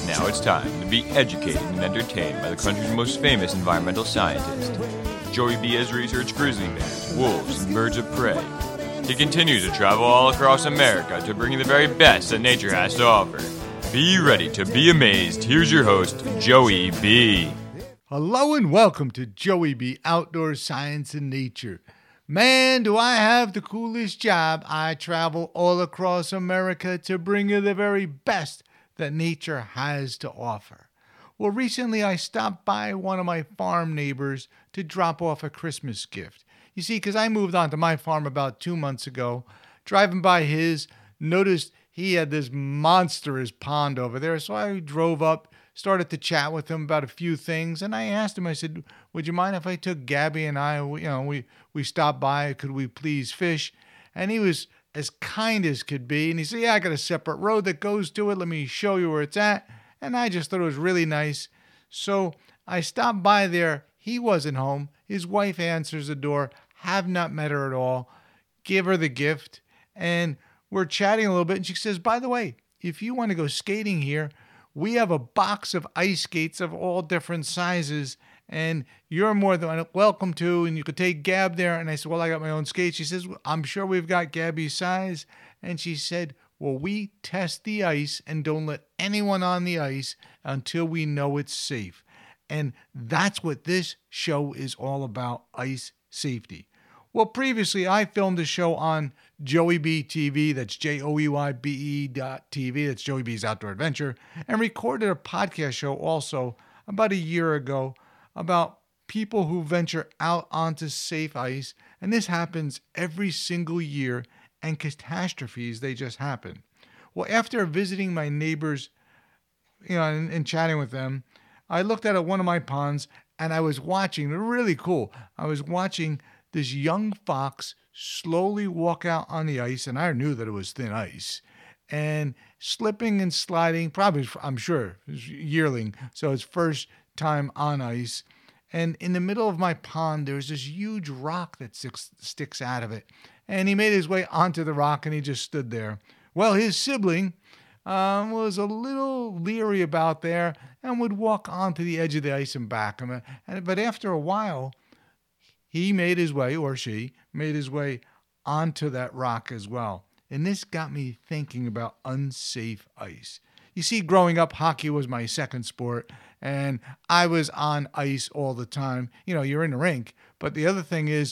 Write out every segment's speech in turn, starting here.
Now it's time to be educated and entertained by the country's most famous environmental scientist. Joey B has researched grizzly bears, wolves, and birds of prey. He continues to travel all across America to bring you the very best that nature has to offer. Be ready to be amazed. Here's your host, Joey B. Hello and welcome to Joey B. Outdoor Science and Nature. Man, do I have the coolest job. I travel all across America to bring you the very best that nature has to offer. Well, recently I stopped by one of my farm neighbors to drop off a Christmas gift. You see, because I moved onto my farm about 2 months ago, driving by his, noticed he had this monstrous pond over there. So I drove up, started to chat with him about a few things, and I asked him, I said, would you mind if I took Gabby and I, we stopped by, could we please fish? And he was as kind as could be, and he said, yeah, I got a separate road that goes to it, let me show you where it's at. And I just thought it was really nice. So I stopped by there, he wasn't home, his wife answers the door, have not met her at all, give her the gift, and we're chatting a little bit, and she says, by the way, if you want to go skating here, we have a box of ice skates of all different sizes, and you're more than welcome to, and you could take Gab there. And I said, well, I got my own skates. She says, I'm sure we've got Gabby's size. And she said, well, we test the ice and don't let anyone on the ice until we know it's safe. And that's what this show is all about, ice safety. Well, previously I filmed a show on Joey B TV, that's JOEYBE.TV, that's Joey B's Outdoor Adventure, and recorded a podcast show also about a year ago about people who venture out onto safe ice, and this happens every single year, and catastrophes, they just happen. Well, after visiting my neighbors, and chatting with them, I looked at one of my ponds, and I was watching, really cool, I was watching this young fox slowly walk out on the ice, and I knew that it was thin ice, and slipping and sliding, probably, I'm sure, it was yearling, so it's first time on ice. And in the middle of my pond, there's this huge rock that sticks out of it, and he made his way onto the rock, and he just stood there. Well, his sibling was a little leery about there and would walk onto the edge of the ice and back him. But after a while, he made his way, or she made his way onto that rock as well. And this got me thinking about unsafe ice. You see, growing up, hockey was my second sport, and I was on ice all the time. You're in the rink. But the other thing is,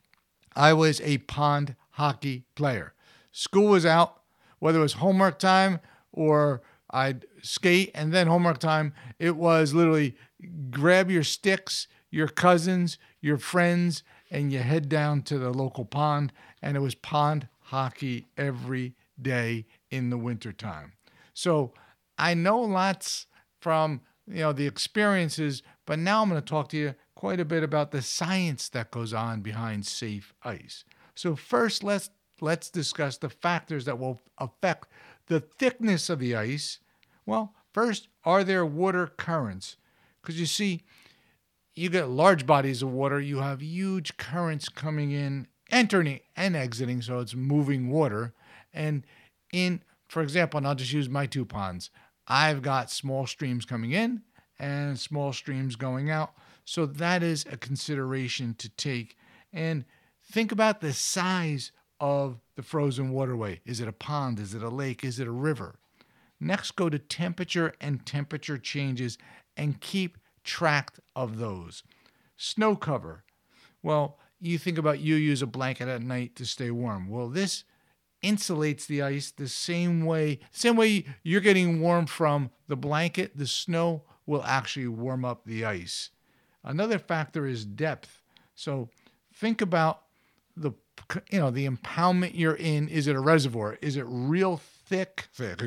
I was a pond hockey player. School was out, whether it was homework time or I'd skate and then homework time, it was literally grab your sticks, your cousins, your friends, and you head down to the local pond, and it was pond hockey every day in the wintertime. So I know lots from the experiences, but now I'm going to talk to you quite a bit about the science that goes on behind safe ice. So first, let's discuss the factors that will affect the thickness of the ice. Well, first, are there water currents? Because you see, you get large bodies of water, you have huge currents coming in, entering and exiting, so it's moving water. And for example, and I'll just use my two ponds, I've got small streams coming in and small streams going out. So that is a consideration to take. And think about the size of the frozen waterway. Is it a pond? Is it a lake? Is it a river? Next, go to temperature and temperature changes and keep track of those. Snow cover. Well, you think about you use a blanket at night to stay warm. Well, this insulates the ice the same way you're getting warm from the blanket, the snow will actually warm up the ice. Another factor is depth. So think about the impoundment you're in. Is it a reservoir? Is it real thick?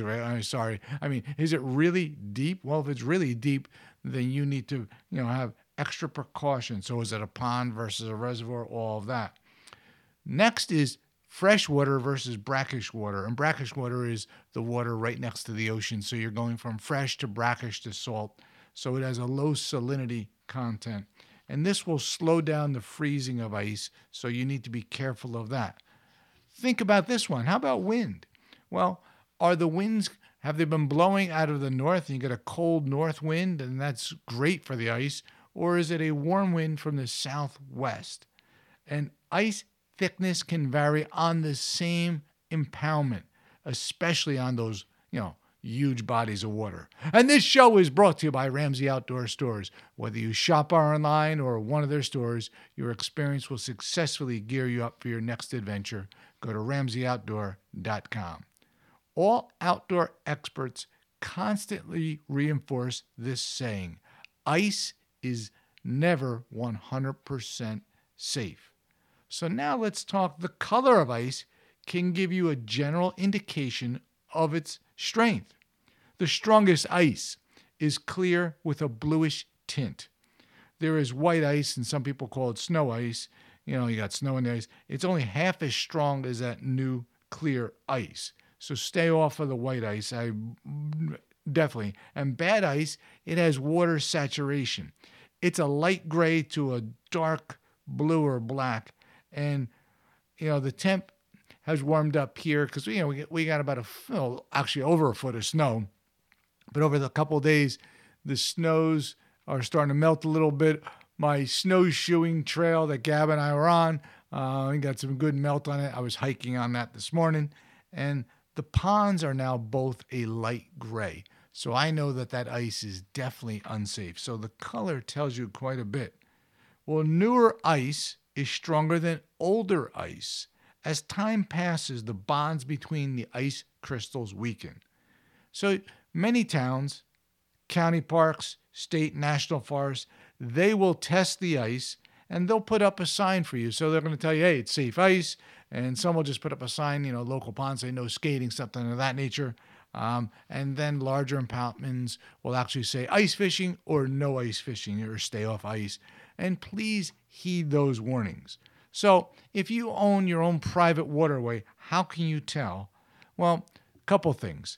Is it really deep? Well, if it's really deep, then you need to, have extra precaution. So is it a pond versus a reservoir? All of that. Next is fresh water versus brackish water. And brackish water is the water right next to the ocean. So you're going from fresh to brackish to salt. So it has a low salinity content. And this will slow down the freezing of ice. So you need to be careful of that. Think about this one. How about wind? Well, are the winds Have they been blowing out of the north and you get a cold north wind and that's great for the ice? Or is it a warm wind from the southwest? And ice thickness can vary on the same impoundment, especially on those, huge bodies of water. And this show is brought to you by Ramsey Outdoor Stores. Whether you shop online or one of their stores, your experience will successfully gear you up for your next adventure. Go to RamseyOutdoor.com. All outdoor experts constantly reinforce this saying: ice is never 100% safe. So now let's talk. The color of ice can give you a general indication of its strength. The strongest ice is clear with a bluish tint. There is white ice, and some people call it snow ice. You got snow in the ice. It's only half as strong as that new clear ice. So stay off of the white ice. Definitely. And bad ice, it has water saturation. It's a light gray to a dark blue or black. And, the temp has warmed up here because, we got about over a foot of snow. But over the couple of days, the snows are starting to melt a little bit. My snowshoeing trail that Gab and I were on, we got some good melt on it. I was hiking on that this morning. And the ponds are now both a light gray. So I know that ice is definitely unsafe. So the color tells you quite a bit. Well, newer ice is stronger than older ice. As time passes, the bonds between the ice crystals weaken. So many towns, county parks, state, national forests, they will test the ice and they'll put up a sign for you. So they're going to tell you, hey, it's safe ice. And some will just put up a sign, local ponds say no skating, something of that nature. And then larger impoundments will actually say ice fishing or no ice fishing or stay off ice. And please heed those warnings. So if you own your own private waterway, how can you tell? Well, a couple things.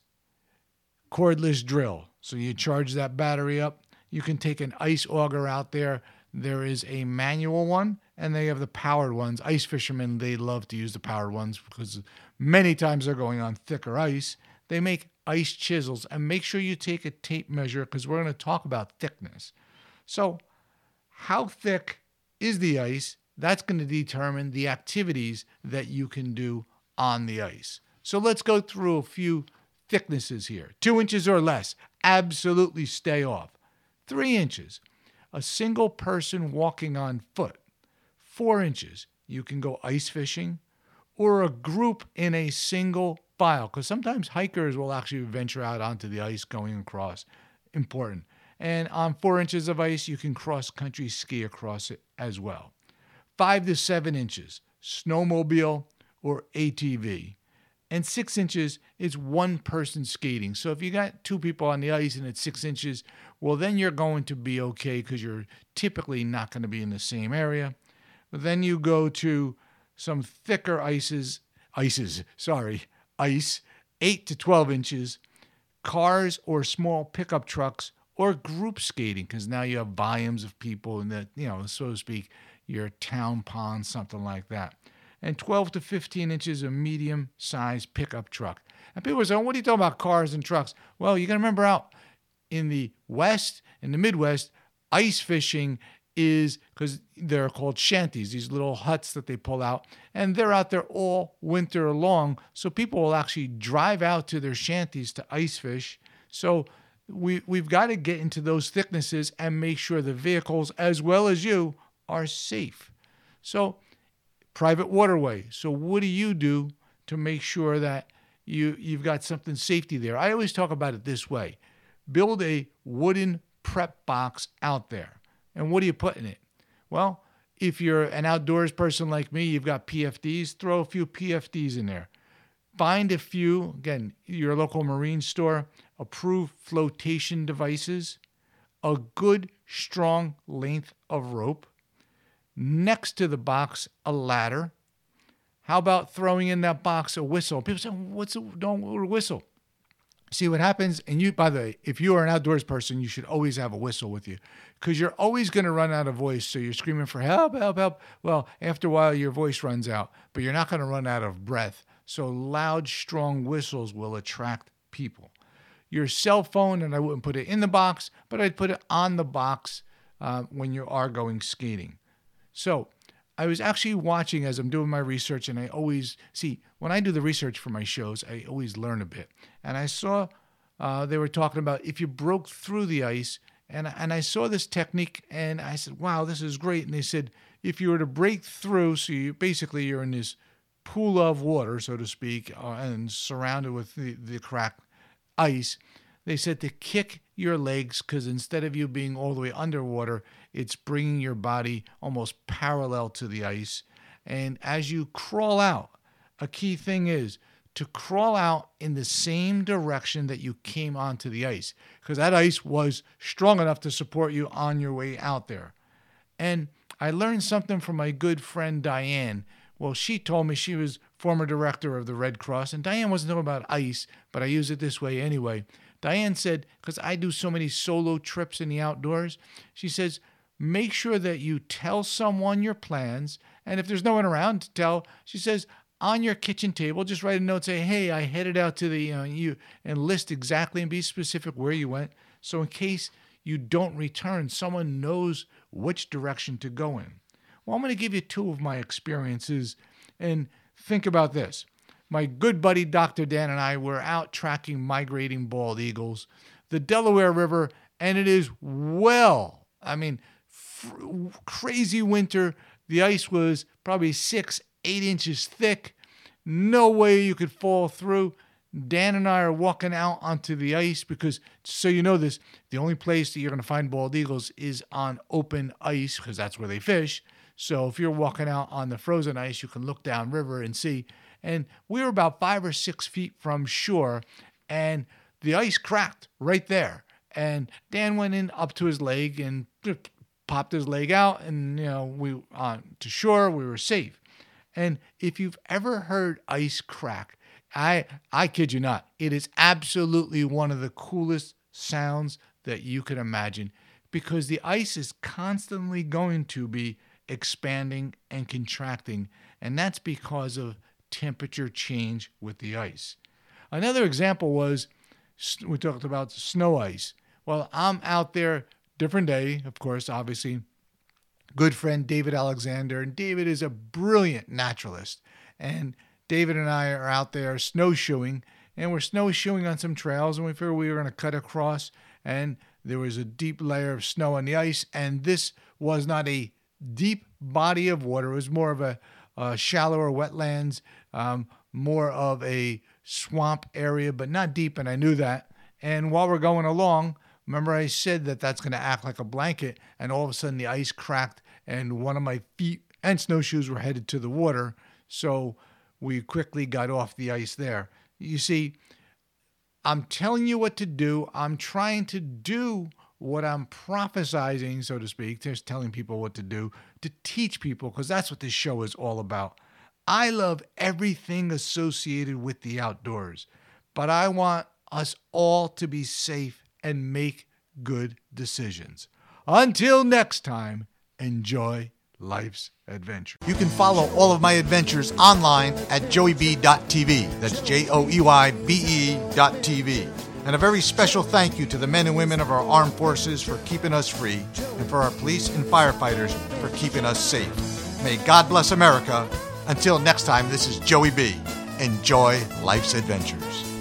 Cordless drill. So you charge that battery up. You can take an ice auger out there. There is a manual one, and they have the powered ones. Ice fishermen, they love to use the powered ones because many times they're going on thicker ice. They make ice chisels, and make sure you take a tape measure because we're going to talk about thickness. So how thick is the ice? That's going to determine the activities that you can do on the ice. So let's go through a few thicknesses here. 2 inches or less, absolutely stay off. 3 inches, a single person walking on foot. 4 inches, you can go ice fishing, or a group in a single file, because sometimes hikers will actually venture out onto the ice going across. Important. And on 4 inches of ice, you can cross-country ski across it as well. 5 to 7 inches, snowmobile or ATV. And 6 inches is one person skating. So if you got two people on the ice and it's 6 inches, well, then you're going to be okay because you're typically not going to be in the same area. But then you go to some thicker ice, 8 to 12 inches, cars or small pickup trucks, or group skating, because now you have volumes of people in that, so to speak, your town pond, something like that. And 12 to 15 inches, a medium-sized pickup truck. And people say, what are you talking about, cars and trucks? Well, you got to remember out in the West, in the Midwest, ice fishing is, because they're called shanties, these little huts that they pull out, and they're out there all winter long. So people will actually drive out to their shanties to ice fish. So we've got to get into those thicknesses and make sure the vehicles, as well as you, are safe. So private waterway. So what do you do to make sure that you've got something safety there? I always talk about it this way. Build a wooden prep box out there. And what do you put in it? Well, if you're an outdoors person like me, you've got PFDs, throw a few PFDs in there. Find a few, again, your local marine store, approved flotation devices, a good, strong length of rope, next to the box, a ladder. How about throwing in that box a whistle? People say, don't whistle. See what happens, and you, by the way, if you are an outdoors person, you should always have a whistle with you because you're always going to run out of voice. So you're screaming for help, help, help. Well, after a while, your voice runs out, but you're not going to run out of breath. So loud, strong whistles will attract people. your cell phone, and I wouldn't put it in the box, but I'd put it on the box when you are going skating. So I was actually watching as I'm doing my research, and I always see, when I do the research for my shows, I always learn a bit. And I saw they were talking about if you broke through the ice, and I saw this technique, and I said, wow, this is great. And they said, if you were to break through, so you're in this pool of water, so to speak, and surrounded with the cracked ice, they said to kick your legs, because instead of you being all the way underwater, it's bringing your body almost parallel to the ice. And as you crawl out, a key thing is to crawl out in the same direction that you came onto the ice, because that ice was strong enough to support you on your way out there. And I learned something from my good friend Diane. Well, she told me, she was former director of the Red Cross, and Diane wasn't talking about ice, but I use it this way anyway. Diane said, because I do so many solo trips in the outdoors, she says, make sure that you tell someone your plans, and if there's no one around to tell, she says, on your kitchen table, just write a note, say, hey, I headed out to the, and list exactly and be specific where you went. So in case you don't return, someone knows which direction to go in. Well, I'm going to give you two of my experiences, and think about this. My good buddy, Dr. Dan, and I were out tracking migrating bald eagles, the Delaware River, and it is crazy winter. The ice was probably 6-8 inches thick. No way you could fall through. Dan and I are walking out onto the ice because, so you know this, the only place that you're going to find bald eagles is on open ice, because that's where they fish. So if you're walking out on the frozen ice, you can look down river and see. And we were about 5 or 6 feet from shore, and the ice cracked right there. And Dan went in up to his leg and popped his leg out, and we on to shore. We were safe. And if you've ever heard ice crack, I kid you not, it is absolutely one of the coolest sounds that you can imagine, because the ice is constantly going to be expanding and contracting, and that's because of temperature change with the ice. Another example was, we talked about snow ice. Well, I'm out there, different day, of course, obviously. Good friend David Alexander, and David is a brilliant naturalist. And David and I are out there snowshoeing, and we're snowshoeing on some trails, and we figured we were going to cut across, and there was a deep layer of snow on the ice, and this was not a deep body of water. It was more of a shallower wetlands, more of a swamp area, but not deep, and I knew that. And while we're going along, remember I said that that's going to act like a blanket, and all of a sudden the ice cracked, and one of my feet and snowshoes were headed to the water, so we quickly got off the ice there. You see, I'm telling you what to do. I'm trying to do what I'm prophesizing, so to speak, just telling people what to do, to teach people, because that's what this show is all about. I love everything associated with the outdoors, but I want us all to be safe and make good decisions. Until next time, enjoy life's adventure. You can follow all of my adventures online at joeyb.tv. That's JOEYBE.tv. And a very special thank you to the men and women of our armed forces for keeping us free, and for our police and firefighters for keeping us safe. May God bless America. Until next time, this is Joey B. Enjoy life's adventures.